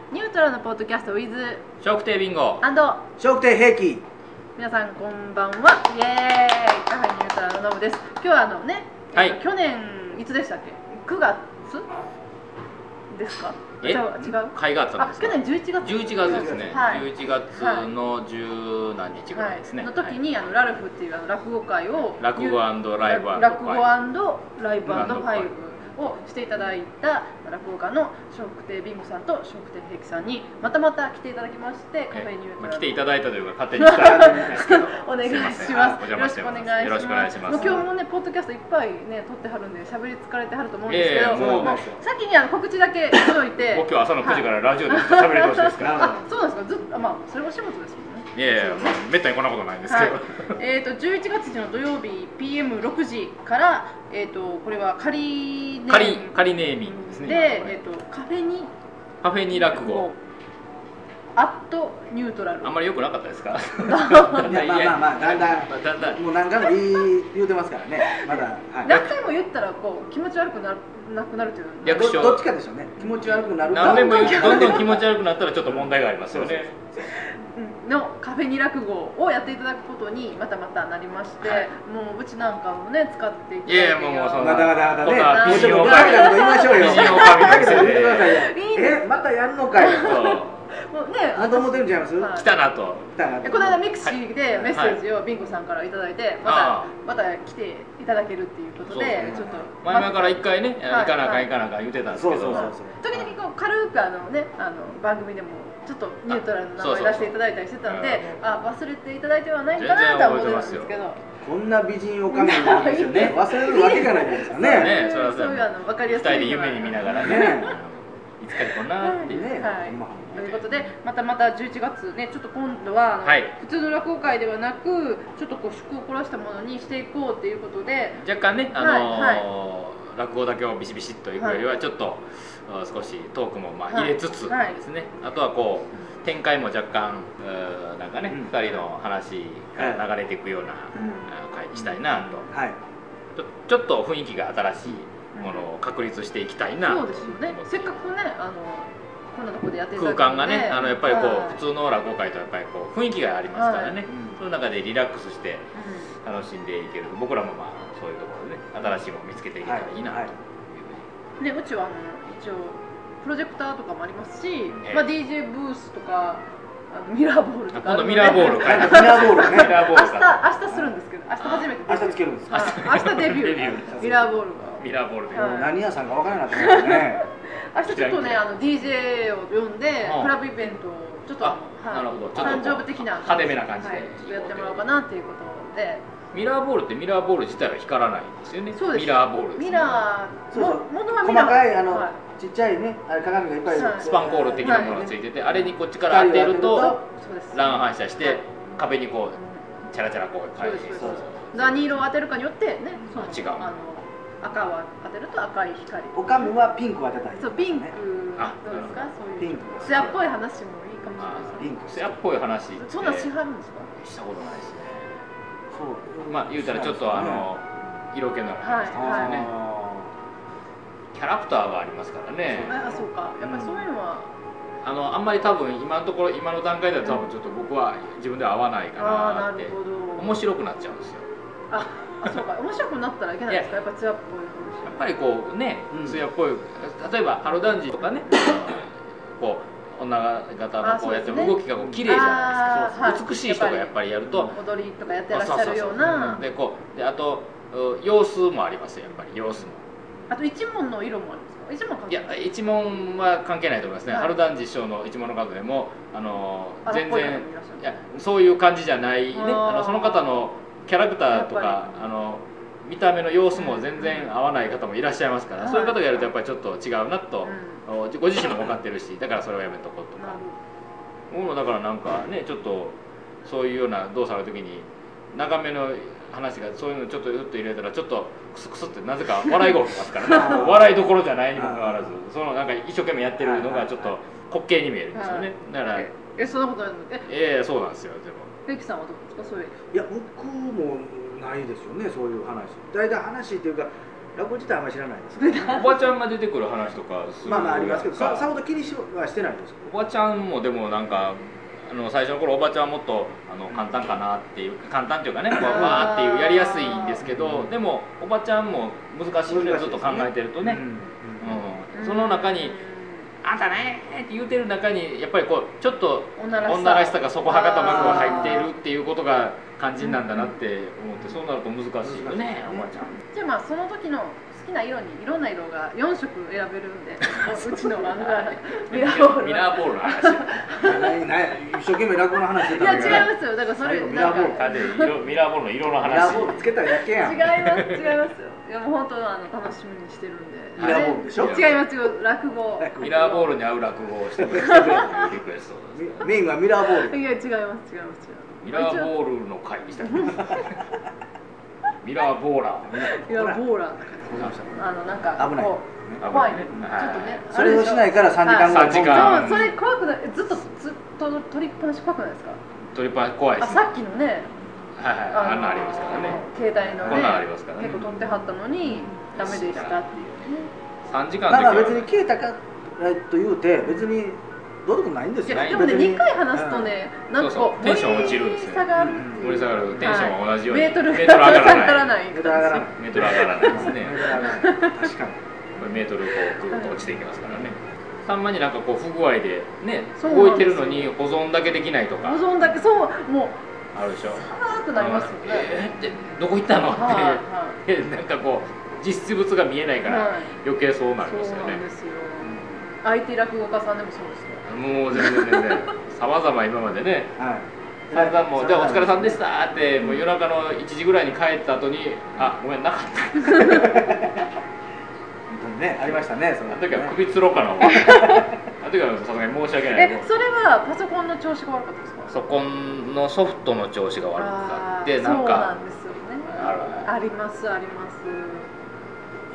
ニュートラルのポッドキャスト with 笑福亭ビンゴ & 笑福亭平気。 皆さんこんばんは。イエーイ。カフェニュートラルのノブです。今日ははい、 去年いつでしたっけ？9月ですか？違う。 会があったんですか？ 去年11月。 11月ですね。 はい、 11月の十何日ぐらいですね。 の時にラルフっていう落語会を落語&ライブ&ファイブをしていただいた落語家の笑福亭ビンゴさんと笑福亭平気さんにまた来ていただきまして、カフェニュートラル、 来ていただいたというか勝手に来たんですけどお願いします。 よろしくお願いします。 今日もねポッドキャストいっぱいね撮ってはるんで喋り疲れてはると思うんですけど、先に告知だけしといて僕今日朝の9時からラジオで喋り通しですから。 そうなんですか。ずっとそれお仕事ですもんね。 いやいや、めったにこんなことないんですけど、 11月の土曜日 PM6 時から、これは仮ネーミングですね。 で、カフェに落語アットニュートラル。 あんまり良くなかったですか？ だんだんもう何回も言うてますからね。まだ何回も言ったら気持ち悪くなくなるという略称どっちかでしょうね。気持ち悪くなるか。 何年も言うどんどん気持ち悪くなったらちょっと問題がありますよね。 のカフェに落語をやっていただくことにまたなりまして、もううちなんかもね使っていただいて、 いやいやもうそんなまだね、 美人おかみなこと言いましょうよ。 美人おかみのくせでまたやんのかい。 もうね、 また思ってるんちゃいます？ 来たなと。 この間ミクシーでメッセージをビンゴさんからいただいて、また来ていただけるっていうことで、ちょっと前々から1回ね、行かなあかん言ってたんですけど、 時々軽く番組でもちょっとニュートラルな名前出していただいたりしてたんで、忘れていただいてはないかなとは思ってますけど、 こんな美人おかみなんですよね。忘れるわけがないですかね。 そういう分かりやすい。 2人で夢に見ながらね、いつかこんなってね。 ということでまた11月ね、ちょっと今度は普通の落語会ではなくちょっと趣向を凝らしたものにしていこうということで、 若干ね落語だけをビシビシッといくよりはちょっと少しトークも入れつつですね、あとは展開も若干なんかね2人の話が流れていくような回にしたいなと、ちょっと雰囲気が新しいものを確立していきたいな。 そうですよね。せっかくねこんなとこでやっていただ空間がねやっぱり普通の落語会とやっぱり雰囲気がありますからね、その中でリラックスして楽しんでいける、僕らもそういうところでね新しいものを見つけていけたらいいなというね。うちは一応プロジェクターとかもありますし、DJ ブースとかミラーボールとか、 今度ミラーボールかい。 ミラーボールね。 明日するんですけど、明日初めて明日つけるんです。 明日デビュー。ミラーボールが。 ミラーボールで何屋さんかわからなくなってますね。 明日ちょっとねDJ を呼んでクラブイベントをちょっと誕生日的な派手めな感じでやってもらおうかなっていうことで。 ミラーボールってミラーボール自体は光らないんですよね。 そうです。 ミラーボール。 ミラーものは細かいちっちゃいね鏡がいっぱいスパンコール的なものがついてて、あれにこっちから当てると乱反射して壁にチャラチャラ返して、 何色を当てるかによってね、 違う。 赤を当てると赤い光。 おかみはピンクを当てたい。 そう、ピンク。どうですか？そういう艶っぽい話もいいかもしれないです。 艶っぽい話。 そんなしはるんですか？ したことないですね。言うたらちょっと色気のある話ですよね。キャラクターがありますからね。 そうか。やっぱりそういうのはあんまり多分今の段階では多分ちょっと僕は自分では合わないかなって面白くなっちゃうんですよ。 そうか。面白くなったらいけないですか？やっぱ艶っぽい話。 やっぱり艶っぽい、例えば春団治とかね、女方のやってる動きが綺麗じゃないですか。美しい人がやっぱりやると踊りとかやってらっしゃるような。 であと様子もありますよ、やっぱり様子も。 あと一門の色もあるんですか？ いや、一門は関係ないと思いますね。春団治師匠の一門の方でも全然そういう感じじゃないね。その方のキャラクターとか見た目の様子も全然合わない方もいらっしゃいますから、そういう方がやるとやっぱりちょっと違うなとご自身も分かってるし、だからそれをやめとこうとか。僕もだからなんかね、ちょっとそういうような動作の時に長めの話がそういうのちょっとふっと入れたらちょっとクスクスってなぜか笑いが起きますからね。笑いどころじゃないにもかかわらず、なんか一生懸命やってるのがちょっと滑稽に見えるんですよね。だからそんなことないの？ そうなんですよ。でもベキさんはどうですか？そういう。 いや僕もないですよね、そういう話。大体話っていうか落語自体あんまり知らないですおばちゃんが出てくる話とかまあまあありますけど、さほど気にはしてないです。 おばちゃんもでもなんか最初の頃おばちゃんはもっと簡単かなっていう、簡単っていうかね、わーっていうやりやすいんですけど、でもおばちゃんも難しいってずっと考えてるとね、その中にあんたねって言うてる中にやっぱりこうちょっと女らしさがそこはかたまく入っているっていうことが肝心なんだなって思って、そうなると難しいよね、おばちゃん。 じゃあまあその時の好きな色にいろんな色が4色選べるんで、うちのミラーボールミラーボールの話一生懸命落語の話してたんだけど。 いや違いますよ。だからそれミラーボールミラーボールの色の話。 ミラーボールつけたらやけやん。 違います違いますよ。いやもう本当楽しみにしてるんで。 ミラーボールでしょ。 違いますよ。落語。 ミラーボールに合う落語をしてくれるというリクエストです。 メインはミラーボール。 いや違います違います違う。 ミラーボールの会にしたい。ミラーボーラー。 ミラーボーラー。なんか危ない。 怖いね。ちょっとね。 それをしないから3時間ぐらい。 3時間。 それ怖くない。ずっと取りっぱなし怖くないですか。 取りっぱなし怖いです。 さっきのね。 はいはい。あんなありますからね。 携帯のね。 こんなんありますからね。 結構取ってはったのにダメでしたっていうね。 3時間だから別に消えたかと言うて別にどうでもないんですよ。 でもね2回話すとね、なんかこうテンション落ちるんですよ。 盛り下がる。 盛り下がる。テンションは同じように。 メートル上がらない。 メートル上がらないですね。 確かに。 メートルこうぐっと落ちていきますからね。たまになんかこう不具合でね動いてるのに保存だけできないとか。 保存だけそうもうあるでしょ。 寒くなりますよね。 ってどこ行ったのってなんかこう実物が見えないから余計そうなりますよね。そうなんですよ。IT 落語家さんでもそうですよ。 もう全然さまざま今までね。散々もじゃあお疲れさんでしたってもう夜中の1時ぐらいに帰った後にごめんなかった。 ね、ありましたね。 その時は首つろうかな。あの時はさすがに申し訳ない。 それはパソコンの調子が悪かったですか？ パソコンのソフトの調子が悪かってなんかそうなんですよね。ありますあります。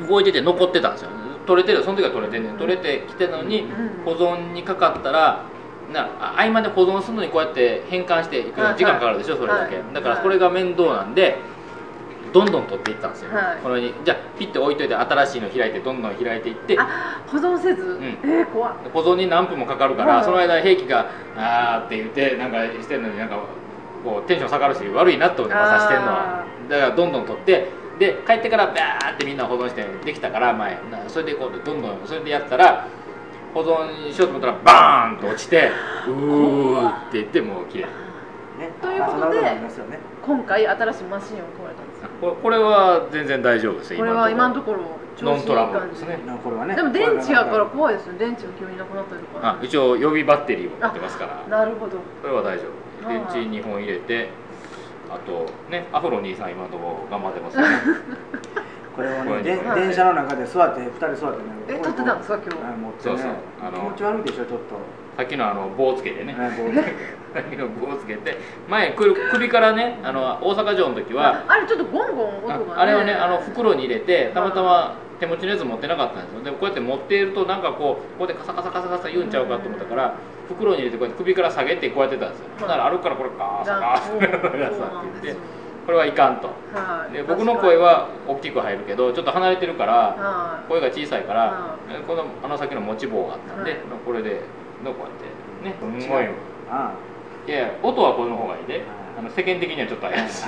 動いてて残ってたんですよ。取れてるその時は取れてんねん。取れてきてるのに保存にかかったら合間で保存するのにこうやって変換していく時間かかるでしょそれだけ。だからこれが面倒なんで。どんどん取っていったんですよ、このようにじゃあピッて置いといて新しいの開いてどんどん開いていって保存せず、怖い保存に何分もかかるから、その間兵器が「あー」って言ってなんかしてるのになんかこうテンション下がるし悪いなって思ってさしてるのはだからどんどん取ってで帰ってからバーってみんな保存してできたから前それでこうどんどんそれでやったら保存しようと思ったらバーンと落ちて「うー」って言ってもう消える。 ということで今回新しいマシンを買われたんですよ。 これは全然大丈夫ですよ。 これは今のところノントラブルですね。 でも電池やから怖いですよ。電池が急になくなったりとか。 一応予備バッテリーを持ってますから。 なるほど。 これは大丈夫。電池2本入れて、あとねアフロ兄さん今のところ頑張ってますね。 これはね電車の中で座って2人座ってね。 撮ってたんですか今日。 そうそう。 気持ち悪いでしょちょっと。 さっきの棒つけてね。さっきの棒つけて前首からね大阪城の時はあれちょっとゴンゴン音がね。 あれをね袋に入れてたまたま手持ちのやつ持ってなかったんですよ。でもこうやって持っているとなんかこうでカサカサカサカサ言うんちゃうかと思ったから袋に入れてこうやって首から下げてこうやってたんですよ。だから歩くからこれカーサカーサって言ってこれはいかんと。で僕の声は大きく入るけどちょっと離れてるから声が小さいからこの先の持ち棒があったんでこれでこうやってねすごい。いや音はこの方がいいで世間的にはちょっと怪しい。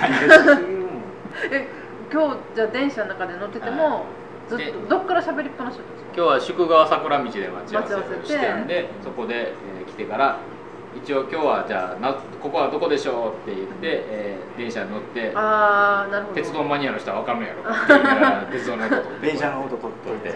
今日じゃあ電車の中で乗っててもずっとどっから喋りっぱなしだったんですか？ 今日は宿川桜道で待ち合わせをしてんでそこで来てから一応今日はじゃあここはどこでしょうって言って電車に乗って鉄道マニアの人は分かんないやろ鉄道の音と電車の音とって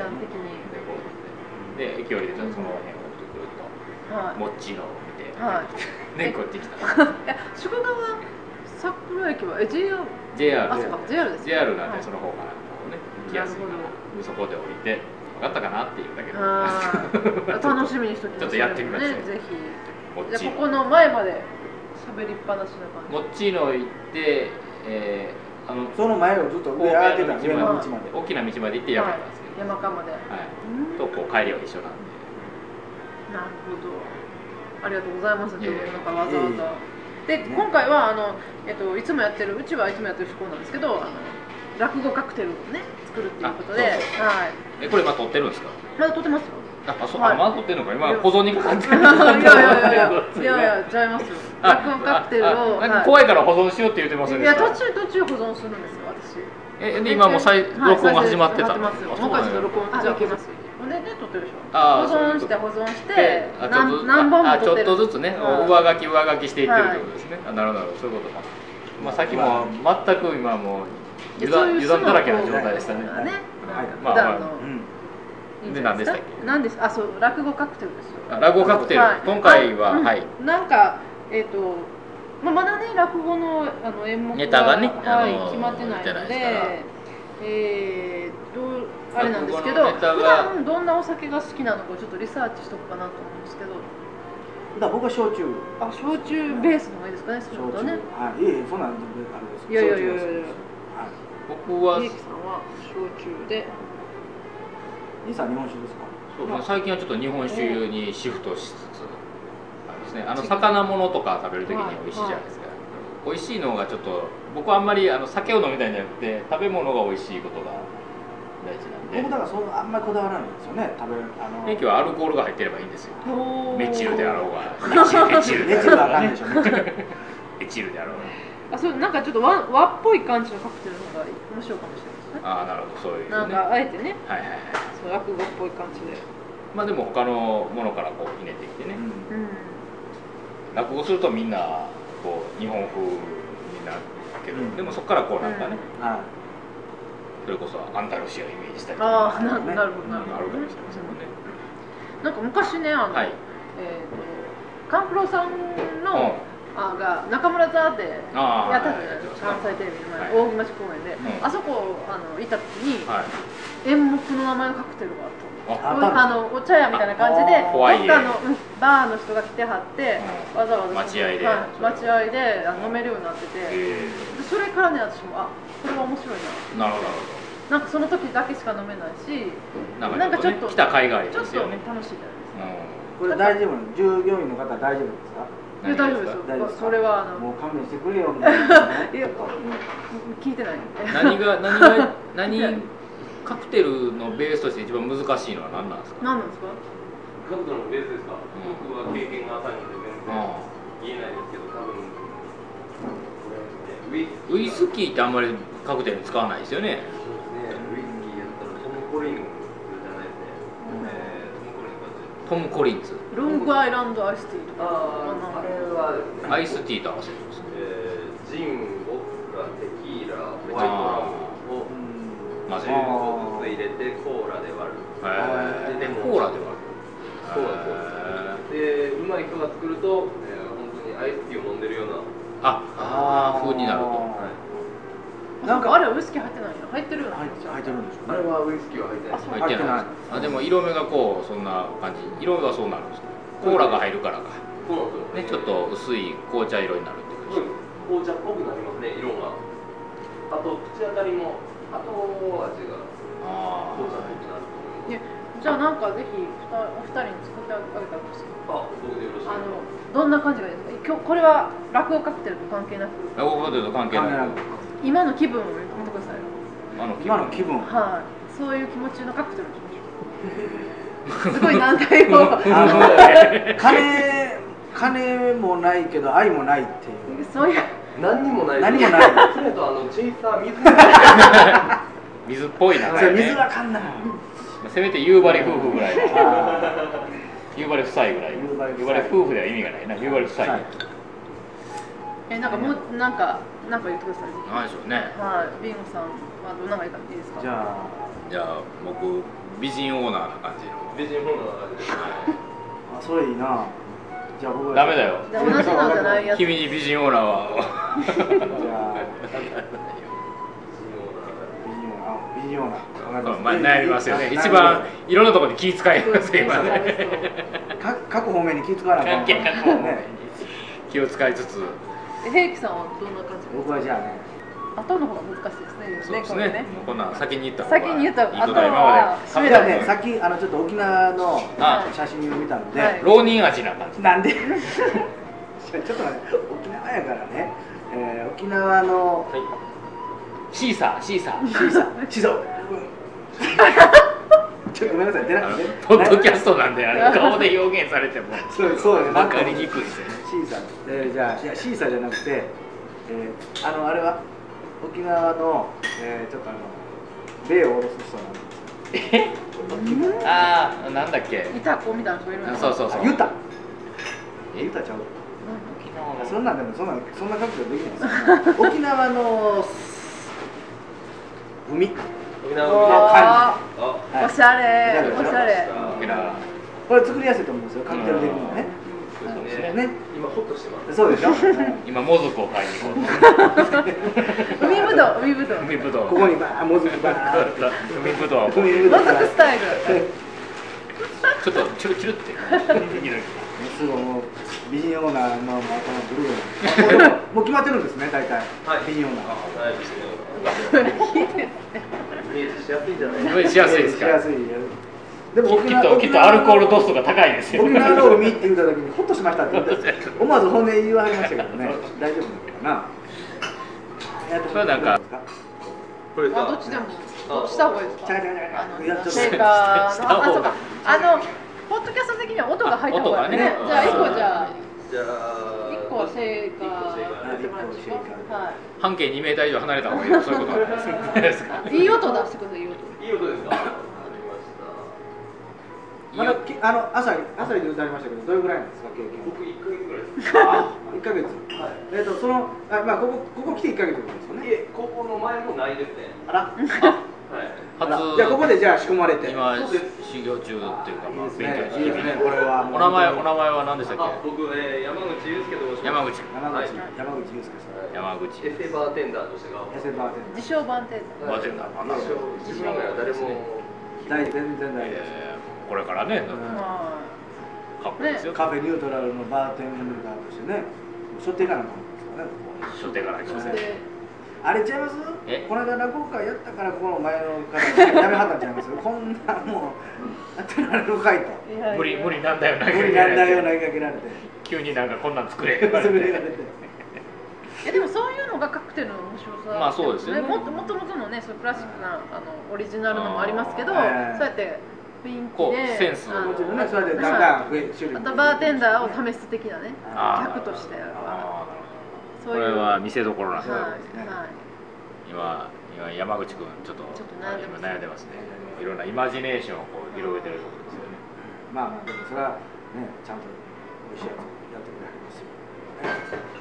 で駅降りてその辺をぐるっとモッチーのを見てでこっち来た。 宿川桜駅はJR です。JR なんでその方からね行きやすいからそこで降りて分かったかなっていうだけで楽しみにしときます。 ちょっとやってみましょう。 ぜひ。じゃあここの前まで喋りっぱなしな感じ。 モッチーノ行ってその前をずっと上上げてた上の道まで大きな道まで行って山なんですけど山間までとこう帰りは一緒なんで。 なるほど。ありがとうございます。ちょっとなんかわざわざ。で今回はいつもやってるうちはいつもやってる趣向なんですけど落語カクテルをね作るっていうことで、はい。 これ今撮ってるんですか？ まだ撮ってますよ。 まだ撮ってるのか、今保存にかかってる。 いやちゃいますよ。落語カクテルを怖いから保存しようって言ってますよね。 いや途中保存するんですよ私。 で今もう録音が始まってた。 もう一回録音じゃあ開けます。で撮ってるでしょ。保存して何本も撮ってる。 ちょっとずつね上書きしていってるってことですね。なるほど、そういうことか。まあさっきも全く今もう油断だらけな状態でしたね。まあで何でしたっけ？ 何です？そう落語カクテルですよ。 落語カクテル。今回ははいなんかまだね落語の演目ネタがね決まってないのであれなんですけど、普段どんなお酒が好きなのかちょっとリサーチしとくかなと思うんですけど。 僕は焼酎。 焼酎ベースの方がいいですかね。そうだね。 そんなんあれです。 いや。 僕は。 家木さんは焼酎で。 兄さん日本酒ですか？ そう最近はちょっと日本酒にシフトしつつですね。魚物とか食べるときに美味しいじゃないですか。美味しいのがちょっと僕はあんまり酒を飲みたいんじゃなくて食べ物が美味しいことが大事なんで。 僕だからあんまりこだわらないんですよね。 元気はアルコールが入ってればいいんですよ。メチルであろうがエチルであろうがエチルであろうが。なんかちょっと和っぽい感じのカクテルの方が面白いかもしれないですね。 なるほど、そういうね。 なんかあえてね。 はい。 そう落語っぽい感じで。 まあでも他のものからこうひねってきてね。落語するとみんなこう日本風になるけど、でもそこからこうなんかね。それこそアンダルシアをイメージしたりとか。 なるほど。 あるかもしれませんもんね。 なんか昔ねカンフロさんのが中村座でやったじゃないですか。関西テレビの前大木町公園で、あそこ行った時に演目の名前のカクテルがあった。お茶屋みたいな感じでどっかのバーの人が来てはってわざわざ待合で飲めるようになってて、それからね私もこれは面白いな。 なるほど。 なんかその時だけしか飲めないし、 なんかちょっと来た甲斐がありますよね。 ちょっと楽しいじゃないですか。 これ大丈夫なの？従業員の方大丈夫ですか？ 大丈夫ですよ。それはもう勘弁してくれよみたいな。 いや聞いてない。 何カクテルのベースとして一番難しいのは何なんですか？ 何なんですか？ カクテルのベースですか？僕は経験が浅いので全然言えないですけど、多分ウイスキーってあんまりカクテルに使わないですよね。 ウイスキーやったらトム・コリンズじゃないですね。 トム・コリンズ。 ロングアイランドアイスティーとか。 あれはアイスティーと合わせてます。 ジン、ボッカ、テキーラ、ホワイトラムを混ぜる。 10個ずつ入れてコーラで割る。 コーラで割る。 そうなんです。で、うまい人が作ると本当にアイスティーを飲んでるような風になると。 なんかあれはウイスキー入ってないの？入ってるよね。 入ってるんでしょうね。 あれはウイスキーは入ってない。 入ってない。でも色目がこうそんな感じ。色目はそうなるんです。コーラが入るからか。ね、ちょっと薄い紅茶色になるってことです。 紅茶っぽくなりますね、色が。あと口当たりも後味が紅茶っぽくなると思います。 じゃあなんかぜひお二人に作ってあげたらどうですか？ 僕でよろしく。 どんな感じがいいですか？今日これは落語カクテルと関係なく。 落語カクテルと関係なく。 今の気分を言ってください。 今の気分。 はい。そういう気持ちのカクテルにしましょう。すごい難題を。 金もないけど愛もないっていう。 そういう。 何にもない。 何もない。 それとチェイサー水。 水っぽいな。 水はかんない。 せめて夕張夫婦ぐらい。夕張夫妻ぐらい。夕張夫婦では意味がないな。夕張夫妻。 なんかもうなんか言ってください。 何でしょうね。 はい。ビンゴさんはどんなのがいいですか？ じゃあ僕美人オーナーな感じの。 美人オーナーな感じです。 それいいな。じゃあ僕ダメだよ。 同じのじゃないやつ。 君に美人オーナーは。 美人オーナー。 まあ悩みますよね。一番いろんなところで気遣いますよ今ね。 各方面に気遣わなきゃいけない。 気を使いつつ。 平気さんはどんな感じ？ 僕はじゃあね。 後の方が難しいですね。 そうですね。もうこんなん先に言った方が。先に言った後は締めたね。さっきちょっと沖縄の写真を見たので。 浪人味な感じ。 なんで？ちょっと待って。沖縄やからね。沖縄のシーサー。 シーサー。ちょっとごめんなさい、出なくて。 ポッドキャストなんで顔で表現されてもそう分かりにくいですよね。 シーサー。じゃあシーサーじゃなくて、あれは沖縄のちょっと霊を下ろす人なんですよ。 ああ、なんだっけ。 イタコみたいな人いるんですか。 そう。 ユタちゃう。そんなでもそんな覚悟できないですよ。沖縄の海。 おしゃれ。 これ作りやすいと思うんですよ。環境的にもね。 今ホッとしてます。 そうでしょ。 今モズクを買いに行こう。 海ぶどう。 ここにモズクバー。 海ぶどう。 モズクスタイル。 ちょっとチュルってすごいもう美人オーナーのブルーもう決まってるんですね、大体。美人オーナー。 はいですね。イメージしやすいんじゃないですか。 イメージしやすいですか。 でもきっとアルコール度数が高いですよ。 沖縄の海って言った時にホッとしましたって言ったんです。思わず本音言われましたけどね。大丈夫なのかな。 これなんかこれどっちでもした方がいいですか。 メーカーのそうかポッドキャスト的には音が入った方がいいね。じゃあ1個1個シェイカー。 半径2メーター以上離れた方がいいとそういうことなんですか。 いい音出してください。いい音ですか。 朝に言うてありましたけど、どれぐらいなんですか、経験。 僕1ヶ月ぐらいです。 1ヶ月。はい。ここ来て1ヶ月ですよね。 いえ、ここの前もないですね。 あら。 じゃあここでじゃあ仕込まれて。 今修行中っていうか勉強中。 いいですね。これはお名前は何でしたっけ。 僕山口祐介と申します。 山口祐介さん。 山口。 エセバーテンダーとしてが。 自称バーテンダー。 自分が誰も。 全然大丈夫。 これからね。カフェニュートラルのバーテンダーとしてね、しょっていかなかったんですかね。 しょっていかないとね。 あれちゃいます？この間落語会やったからこの前の方やめはったんちゃいます？こんなもうやってられるかいと。 無理なんだよ投げかけられて。 急になんかこんなん作れ。 でもそういうのがカクテルの面白さ。 まあそうですよね。 もともとのね、そういうクラシックなオリジナルのもありますけど、そうやって雰囲気でセンスもちろんね、それでだんだん増える種類。 あとバーテンダーを試す的なね、客としてこれは見せどころなんですね。今山口君ちょっと悩んでますね。いろんなイマジネーションをこう広げてるところですよね。 まあでもそれはね、ちゃんと美味しいやつやってくれはりますよ。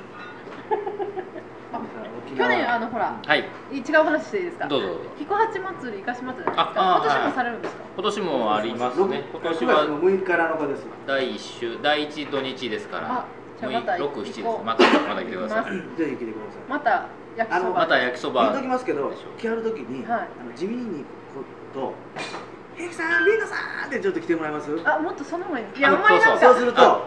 去年ほら、違う話していいですか。 どうぞ。 彦八祭り、いかし祭りですか。今年もされるんですか。 今年もありますね。今年は 6日から7日です。 第1土日ですから。6、7です。また来てください。 ぜひ来てください。 また焼きそば。 言うときますけど、来はるときに地味にこと「ゆきさん、リンダさん!」ってちょっと来てもらえます？ あ、もっとその方がいいです。いや、お前なんかそうすると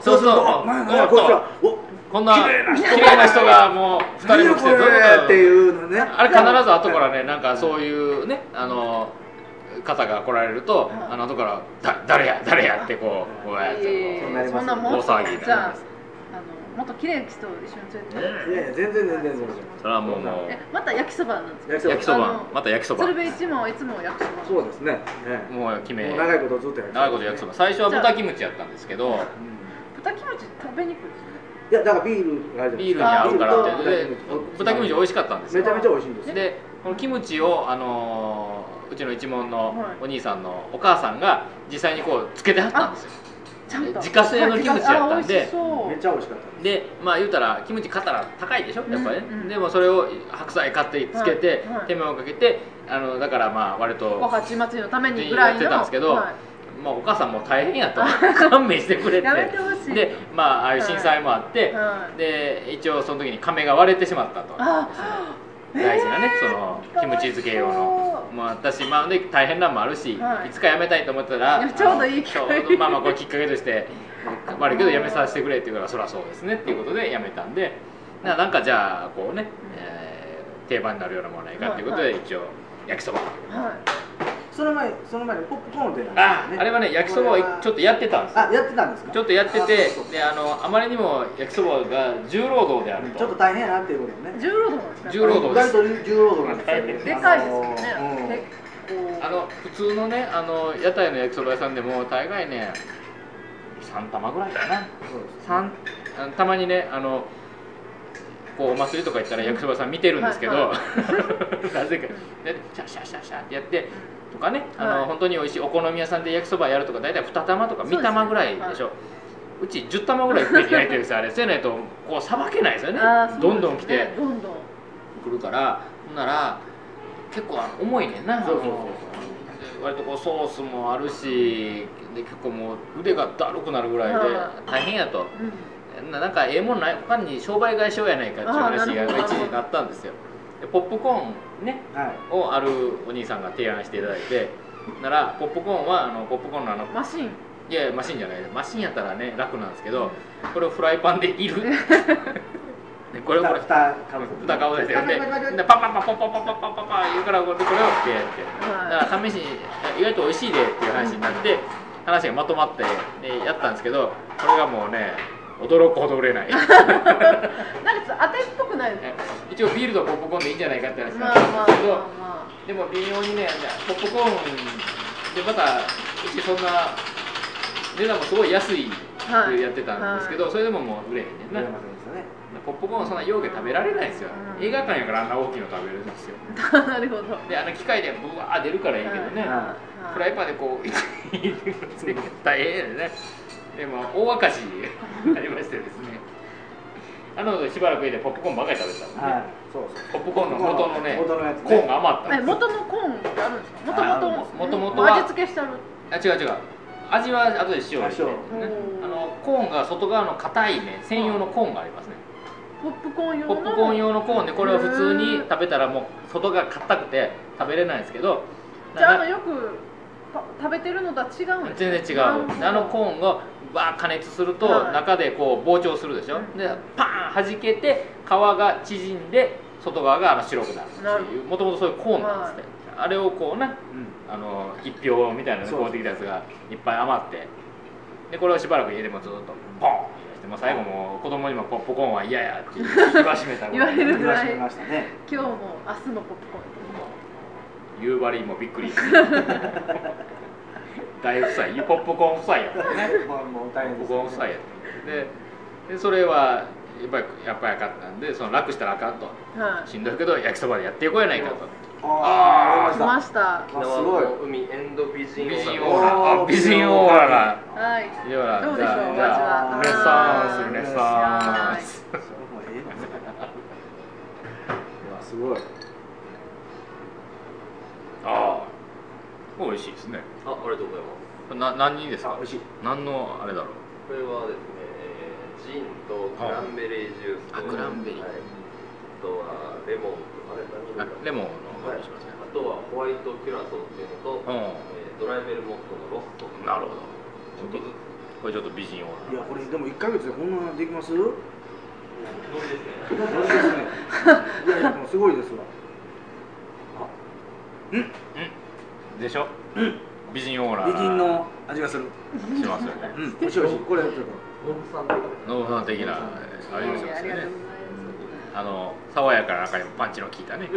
こんな綺麗な人がもう2人も来てるっていうのね。 あれ必ず後からね、なんかそういうね方が来られると後から誰やってこうやって大騒ぎになります。 もっと綺麗な人を一緒に連れて。 全然。 それはもう。 また焼きそばなんですか。焼きそば。また焼きそば。 鶴瓶一もいつも焼きそば。 そうですね。 もう決め。 長いことずっと焼きそば。最初は豚キムチやったんですけど。 豚キムチ食べにくいですね。 いやだからビールに合うからって。豚キムチ美味しかったんですよ。 めちゃめちゃ美味しいんです。 でこのキムチをうちの一門のお兄さんのお母さんが実際にこうつけてはったんですよ。自家製のキムチやったんで、 めっちゃ美味しかった。 でまあ言うたらキムチ買ったら高いでしょやっぱりね。でもそれを白菜買ってつけて手間をかけてだからまあ割とお八祭りのためにぐらいのやってたんですけど、まあお母さんも大変やと勘弁してくれて、でまあああいう震災もあってで一応その時に亀が割れてしまったと。大事なねそのキムチ漬け用の私で大変なんもあるしいつかやめたいと思ったらちょうどいい機会まあこれきっかけとして悪いけどやめさせてくれって言うからそりゃそうですねっていうことでやめたんでなんかじゃあこうね定番になるようなものないかっていうことで一応焼きそばその前にポップコーンってあれはね焼きそばをちょっとやってたんですよ。 やってたんですか。 ちょっとやってて、であまりにも焼きそばが重労働であると、 ちょっと大変やなっていうことね。 重労働なんですか。 重労働です。 意外と重労働なんですよ。 でかいですよね。 普通のね屋台の焼きそば屋さんでも大概ね3玉ぐらいかな。たまにねこうお祭りとか行ったら焼きそば屋さん見てるんですけど、なぜかでシャシャシャシャってやってとかね、本当に美味しいお好み屋さんで焼きそばやるとか大体2玉とか3玉ぐらいでしょ。うち10玉ぐらい増えて焼いてるんですよ。あれせないとこうさばけないですよね。どんどん来てくるから、ほんなら結構重いねんな。割とこうソースもあるしで結構もう腕がだるくなるぐらいで大変やと。なんかええもんない他に商売返しようやないかっていう話が一時あったんですよ。でポップコーンね、をあるお兄さんが提案していただいて、ならポップコーンはポップコーンのマシン、 いやマシンじゃない、マシンやったらね楽なんですけど、これをフライパンでいるでこれを蓋かぶせてでパパパパパパパパパパ言うからこれをってやってだから試しに意外と美味しいでっていう話になって話がまとまってやったんですけど、これがもうね驚くほど売れない。なんか当てっぽくないですか。 一応ビールとポップコーンでいいんじゃないかって話なんですけど、でも微妙にねポップコーンでまたうちそんな値段もすごい安いってやってたんですけど、それでももう売れへんねんな。ポップコーンそんな容器食べられないんですよ。映画館やからあんな大きいの食べるんですよ。 なるほど。 で機械でブワー出るからいいけどね、フライパンでこう大変やね。でも大赤字ありましてですね、しばらくでポップコーンばかり食べてたんで、ポップコーンの元のねコーンが余ったんです。 元のコーンってあるんですか。元々 は味付けしてある。 違う味は後で塩にして、コーンが外側の硬いね専用のコーンがありますね。 ポップコーン用のコーンで、これを普通に食べたらもう外が硬くて食べれないんですけど、 じゃあよく食べてるのとは違うんです。 全然違う。コーンがバー加熱すると中でこう膨張するでしょ。でパーン弾けて皮が縮んで外側が白くなるっていう、もともとそういうコーンなんですね。あれをこうね一票みたいなこうできたやつがいっぱい余って、でこれをしばらく家でもずっとポンして、もう最後もう子供にもポップコーンは嫌やって言わしめた言われるぐらい。 ましたね。 今日も明日もポップコーン。 夕張もびっくり。大夫妻、ポップコーン夫妻やったね。ポップコーン夫妻やった。でそれはやっぱりあかったんで、その楽したらあかんと、しんどいけど焼きそばでやっていこうやないかと。 来ました。 すごい。海エンド美人オーラ。美人オーラが。 はい。 どうでしょう。 じゃあルネサンス。 すごい。 美味しいですね。 ありがとうございます。 何人ですか。 美味しい。 何のあれだろう。 これはですね、ジンとクランベリージュースと、 クランベリー。 あとはレモンレモンの方にしますね。 あとはホワイトキュラソーっていうのと、ドライベルモットのロスト。 なるほど。これちょっと美人オーラ。 いやこれでも1ヶ月でこんなできます？ ノリですね。 ノリですね。いやもうすごいですわ。 でしょ。美人オーラ。 美人の味がする。 しますよね。 美味しい美味しい。これちょっとノブさん的なありますよね。爽やかな中にもパンチの効いたね。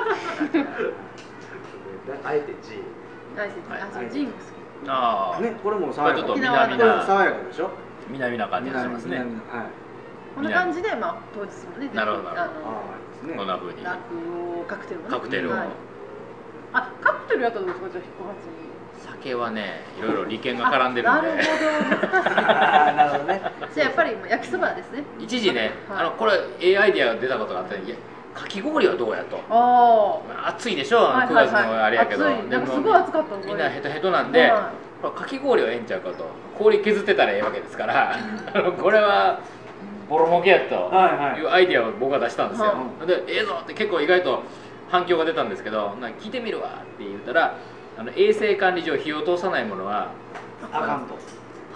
あえてジン。 ジンが好き。ね、これも爽やか。 ちょっと南な爽やかでしょ。 南な感じがしますね。はい。 こんな感じで当日もね。 なるほど。こんな風に。カクテルを。カクテルやったらどうですか、じゃあ108に。 酒はね、いろいろ利権が絡んでるんで。 なるほど。なるほどね。じゃあやっぱり焼きそばですね。 一時ね、これアイディアが出たことがあって、かき氷はどうやと。暑いでしょ、9月のあれやけど。 でもすごい暑かった。 みんなヘトヘトなんで、かき氷はええんちゃうかと。氷削ってたらええわけですから、これはボロ儲けやというアイディアを僕が出したんですよ。で、ええぞって結構意外と反響が出たんですけど、聞いてみるわって言ったら、衛生管理上火を通さないものはあかんと。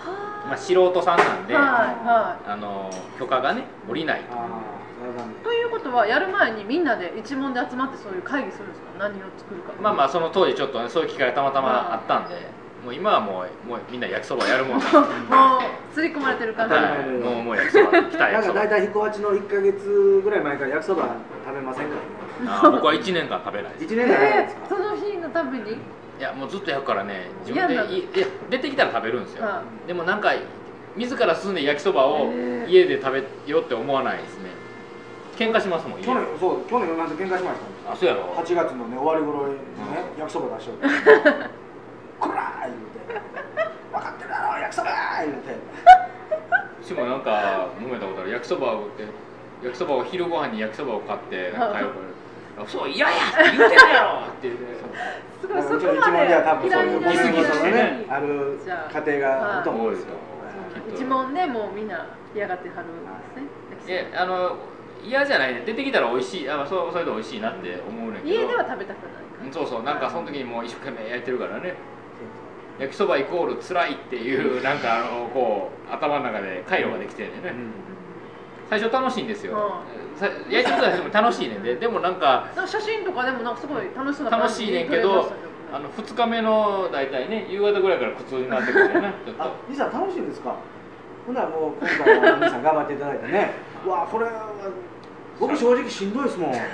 まあ素人さんなんで、許可がね下りないということはやる前にみんなで一問で集まってそういう会議するんですか？何を作るか。 まあまあその当時ちょっとねそういう機会がたまたまあったんで、もう今はもうみんな焼きそばやるもんなんでもう刷り込まれてる感じ。 もう焼きそば来た焼きそば。 なんか大体彦八の1ヶ月ぐらい前から焼きそば食べませんからね。 僕は1年間食べないです。 1年間その日のために？ いやもうずっと焼くからね、自分で出てきたら食べるんですよ。でもなんか自ら進んで焼きそばを家で食べようって思わないですね。喧嘩しますもん。 去年なんて喧嘩しました。 あ、そうやろ。 8月のね終わり頃にね焼きそば出しようって。こらー言うて、分かってるだろ焼きそばー言うて。 私もなんか揉めたことある。焼きそばを売って焼きそばを昼ご飯に焼きそばを買って帰るから。そう嫌やって言うてるやろって言うて。 すごいそこまで一問では多分そういうギスギスねある家庭がと思うんですよ。 一問でもうみんな嫌がってはるんですね。 嫌じゃないね。出てきたら美味しい。それで美味しいなって思うねんけど。 家では食べたくない。 そうそう、なんかその時にもう一生懸命焼いてるからね。焼きそばイコール辛いっていうなんかこう頭の中で回路ができてるんでね。最初楽しいんですよ。焼いてる時も楽しいねんで、でもなんか写真とかでもなんかすごい楽しそうな楽しいねんけど、2日目の大体ね夕方ぐらいから苦痛になってくるよね。ちょっと。 兄さん楽しいんですか？ほんならもう今回は兄さん頑張っていただいてね。わあこれは僕正直しんどいですもん。 言っ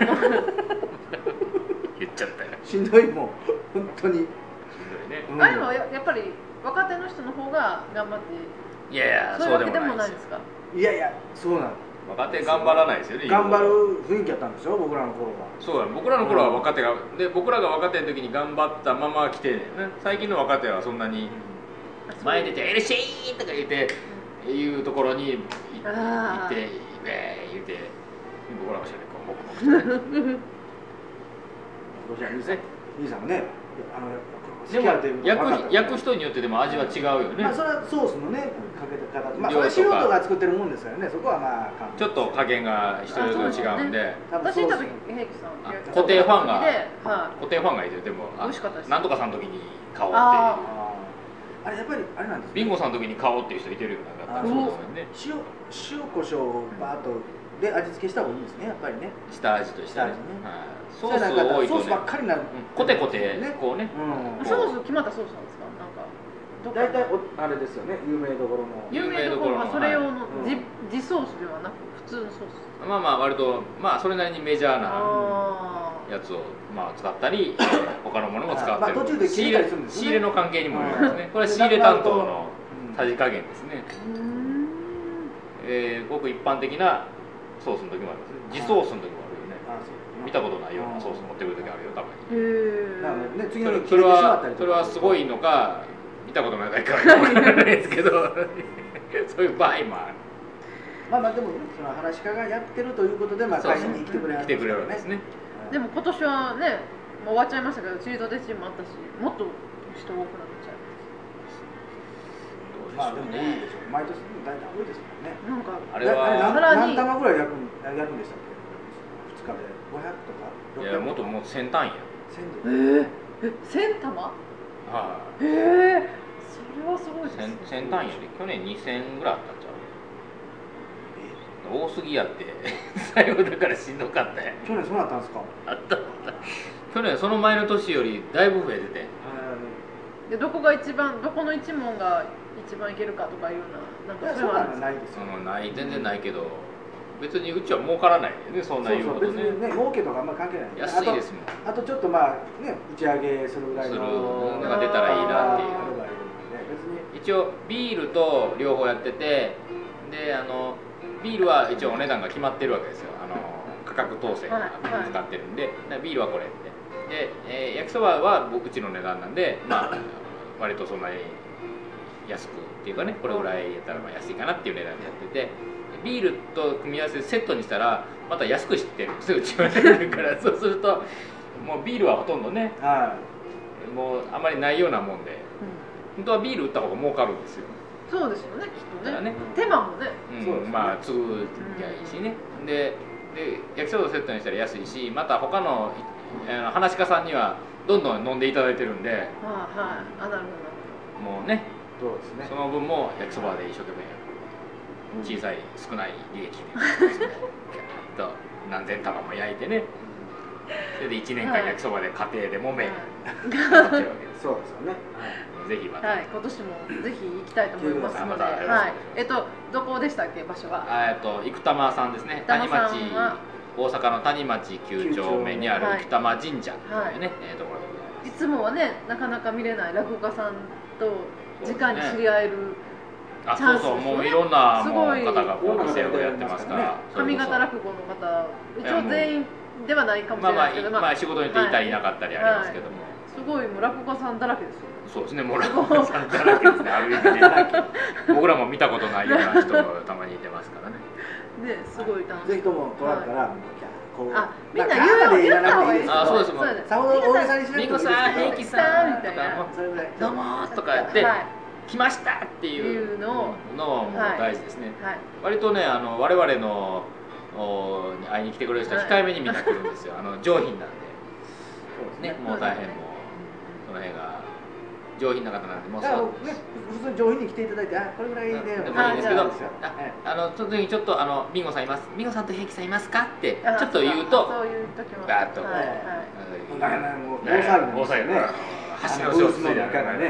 ちゃったよ。 しんどいもん本当に。しんどいね。 あれはやっぱり若手の人の方が頑張って。 いやいやそういうわけでもないですか？ いやいやそうなの。 若手頑張らないですよね。 頑張る雰囲気やったんですよ僕らの頃は。 そうだ、僕らの頃は若手がで僕らが若手の時に頑張ったまま来てね。最近の若手はそんなに前出て「エルシー!」とか言っていうところに行って言って僕らはしゃべこう黙々とね。 どうじゃ兄さんもねでも焼く人によってでも味は違うよね。 まあそれはソースのねかけ方、まあそれは素人が作ってるもんですからね。そこはまあちょっと加減が人それぞれ違うんで。 私行った時平気さん固定ファンがいてでもなんとかさんの時に買おうっていう。 あれやっぱりあれなんです。 ビンゴさんの時に買おうっていう人いてるような。そうですよね。 塩コショウをバーッとで味付けした方がいいんですねやっぱりね。 下味としてね。ソース多いとソースばっかりなる。 コテコテこうね。 ソース決まったソースなんですか？なんか大体あれですよね有名どころの。 有名どころはそれ用の自ソースではなく普通のソース。 まあまあ割とまあそれなりにメジャーなやつをまあ使ったり他のものも使ってる。仕入れの関係にもありますね。これは仕入れ担当のさじ加減ですね。ごく一般的なソースの時もあります。自ソースの時もあるよね。見たことないようなソース持ってくる時あるよたまに。それはすごいのか見たことないだけかわからないですけどそういう場合もある。 まあでもその話し家がやってるということで会社に来てくれるんですね。 でも今年はねもう終わっちゃいましたけどチートデジもあったしもっと人多くなっちゃいます。まあでも多いでしょう。毎年大体多いですもんね。 なんかあれは何玉ぐらい焼くんでしたっけ？2日で500とか600とか。 いやもっともう1000単位や。 1000玉？ はい。 それはすごいですね。 1000単位より去年2000ぐらいあったんちゃう？多すぎやって最後だからしんどかったや。 去年そうなったんですか？ あった。去年その前の年よりだいぶ増えてて。 でどこの一問が一番いけるかとかいうようななんかそういうのはないですよ。 全然ないけど。別にうちは儲からないよね、そんな言うことね。 別にね、儲けとかあんま関係ない。 安いですもん。 あとちょっとまあね、打ち上げするぐらいののが出たらいいなっていう。一応ビールと両方やってて、でビールは一応お値段が決まってるわけですよ。価格統制が使ってるんで、ビールはこれって。で、焼きそばはうちの値段なんで、まあ割とそんなに安くっていうかね、これぐらいやったらまあ安いかなっていう値段でやってて。ビールと組み合わせでセットにしたらまた安くしてるんですようちはだからそうするともうビールはほとんどね、もうあまりないようなもんで、本当はビール売った方が儲かるんですよ。 そうですよねきっとね。手間もね。 まあ継ぐきゃいいしね。で焼きそばセットにしたら安いし、また他の噺家さんにはどんどん飲んでいただいてるんで、 なるほど。 もうねそうですね。 その分も焼きそばで一生懸命小さい少ない利益でと何千束も焼いてね、それで1年間焼きそばで家庭で揉めそうですよね。 ぜひまた、 はい、今年もぜひ行きたいと思いますので、はい、どこでしたっけ場所は？ 生玉さんですね。谷町、大阪の谷町9丁目にある生玉神社というね、ところでございます。 いつもはねなかなか見れない落語家さんと直に知り合えるチャンスですよね。 もういろんな方がこう店をやってますから。 上方落語の方、一応全員ではないかもしれないですけど、 まあ仕事によっていたりいなかったりありますけども、 すごいもう落語家さんだらけですよ。 そうですね、もう落語家さんだらけですね、ある意味で僕らも見たことないような人がたまにいてますからね。 ね、すごい楽しい。 ぜひとも来られたら、こうみんな言うのがいいですよ。 そうですもん。 さほど大げさにしなくてもいいですけど、 平気さんみたいな、どうもとか言って来ましたっていうのも大事ですね。割とね、我々の会いに来てくれる人は控えめにみんな来るんですよ。上品なんでね、もう大変もその辺が上品な方なんで、もうそう普通に上品に来ていただいて、これぐらいでもいいんですけど、その時にちょっとビンゴさんいます、ビンゴさんと平気さんいますかってちょっと言うと、ガーッと大騒ぎね。 橋の上手で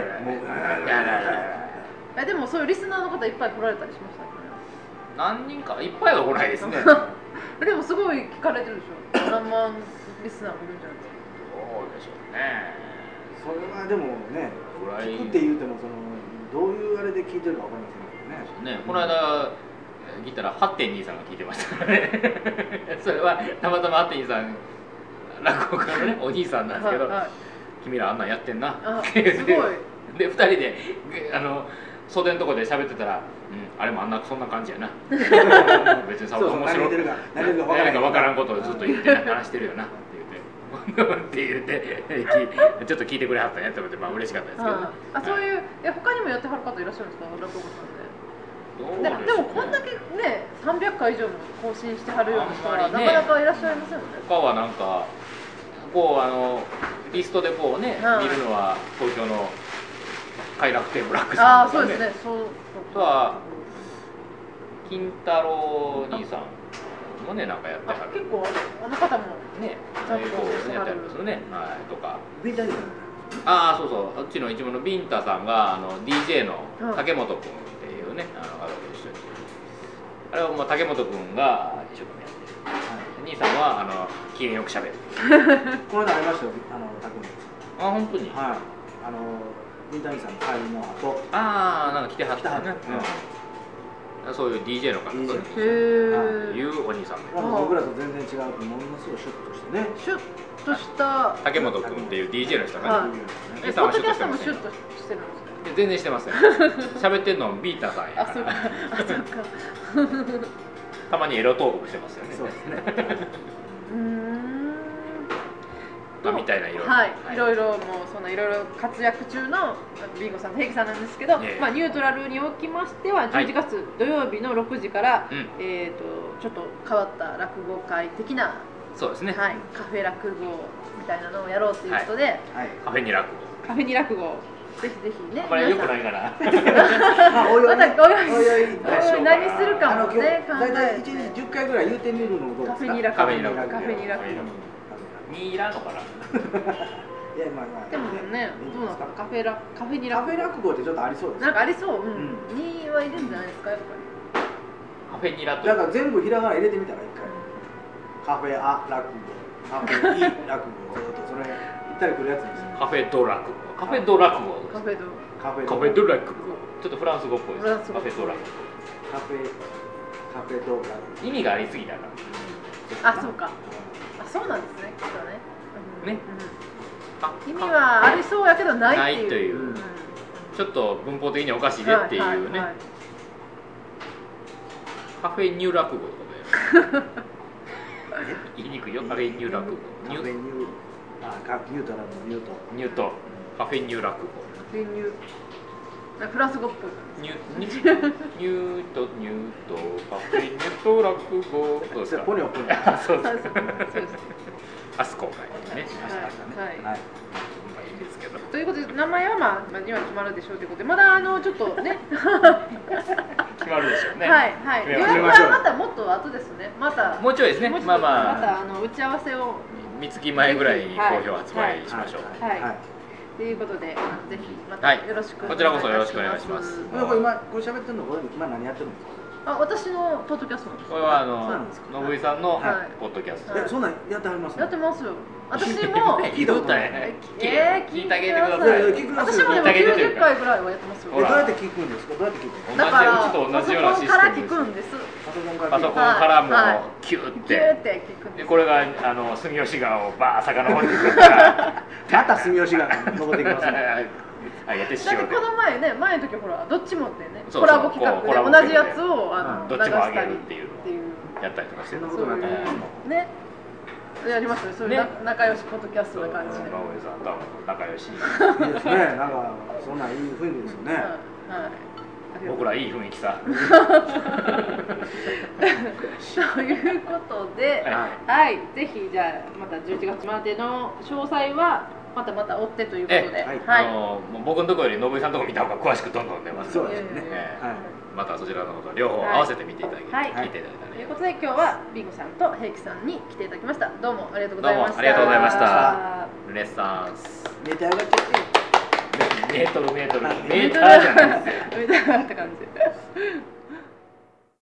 でもそういうリスナーの方いっぱい来られたりしましたね。 何人かいっぱいは来ないですね。 でもすごい聞かれてるでしょ。何万リスナーもいるんじゃないですか。 そうでしょうね。 それはでもね、聞くって言うてもどういうあれで聞いてるかわかりませんけどね。 この間聞いたら 8.2 さんが聞いてましたからね。それはたまたま 8.2 さん落語家のねお兄さんなんですけど、君らあんなんやってんなってすごいで2人で袖のとこで喋ってたら、あれもそんな感じやな。別にさほど面白い何か分からんことをずっと言って話してるよなって言ってちょっと聞いてくれはったねって思って、まあ嬉しかったですけどね。 そういう他にもやってはる方いらっしゃるんですか、落語家さんで。でもこんだけね300回以上も更新してはるような人はなかなかいらっしゃいませんよね。 他はなんかこうリストでこうね見るのは東京の快楽天ブラックさんとかね。そうですね。あとは金太郎兄さんもねなんかやってはる。 結構あの方もねやってはるんですよね。とか。 ビンタに。 そうそう。あっちの一門のビンタさんがDJ の竹本君っていうね方と一緒に。あれはもう竹本君が一生懸命やってる。兄さんは機嫌よく喋る。 この間ありましたよ、竹本さん。 本当に。 はい。ビンタ兄さんの帰りの後。 なんか来てはったね。そういう DJ の方というお兄さんで、 僕らと全然違う、ものすごいシュッとしてね、 シュッとした竹本君っていう DJ の人がね、 ポッドキャストもシュッとしてるんですか？ 全然してません。喋ってんのビータさんやから。たまにエロトークもしてますよね。 そうですね。 みたいないろいろ、 いろいろもうそんないろいろ活躍中のビンゴさんと平木さんなんですけど、ニュートラルにおきましては11月土曜日の6時から、ちょっと変わった落語会的な、 そうですね、 カフェ落語みたいなのをやろうということで、 カフェに落語ぜひぜひね。 これよくないかな。 おいおい何するかもね考えて。 大体1日10回ぐらい言うてみるのもどうですか？ カフェに落語。 いらんのかな。 いやまあでもね、どうなんですか、カフェに落語ってちょっとありそうです。 なんかありそう、にはいるんじゃないですか、やっぱり。 カフェに落語。 だから全部ひらがな入れてみたら一回。カフェ落語、カフェ落語、ずっとそれ行ったり来るやつですよ。 カフェド落語、カフェド落語。 カフェド落語。ちょっとフランス語っぽいです。カフェド落語。 カフェド落語。 意味がありすぎだから。 そうか。そうなんですね、きっとね。 ね。 意味はありそうやけどないっていう。 ちょっと文法的におかしいねっていうね。カフェニュー落語とかで。言いにくいよ、カフェニュー落語。 ニュートラルのニュート。カフェニュー落語。 カフェニュー。フランス語っぽい。 ニュートカフェニュート落語。どうですか？ ポニョポニョ。そうです。アスコ会ね。 はい。いいですけど。ということで名前はまあ今決まるでしょうということで、まだちょっとね決まるでしょうね。 はいはい。予約はまたもっと後ですね。またもうちょいですね。まあまあ。 また打ち合わせを三月前ぐらいに好評発売しましょう。 はい。ということで、ぜひまたよろしくこちらこそよろしくお願いします。 今これ喋ってるの今何やってるんですか？ 私のポッドキャストなんです。 これは信井さんのポッドキャスト。 そんなんやってはります？ やってますよ。私も聞いたことないね。聞いてあげてください。 私もでも90回ぐらいはやってますよ。 どうやって聞くんですか？どうやって聞くんですか？ だからうちと同じようなシステムです。 パソコンから聞くんです。 パソコンからもキューって聞くんです。 これが住吉川をバー遡ってくるから。 また住吉川登ってきますね。 だってこの前の時ほらどっちもってねコラボ企画で同じやつをどっちも上げるっていうのをやったりとかしてる。 ね。やりますよ。そういう仲良しポッドキャストな感じで。 信井さんと仲良し。いいですね。なんかそんないい雰囲気ですよね。はい。 僕らいい雰囲気さ。 ということで、はい、ぜひじゃあまた11月までの詳細はまた追ってということで、 僕のところより信井さんのところ見た方が詳しくどんどん出ますので、またそちらのこと両方合わせて見ていただき、聞いていただいたら。 ということで今日はビンゴさんと平気さんに来ていただきました。どうもありがとうございました。 どうもありがとうございました。ルネッサンス。 メーター上がっちゃって。 メーターじゃないですよ。 メーター上がった感じ。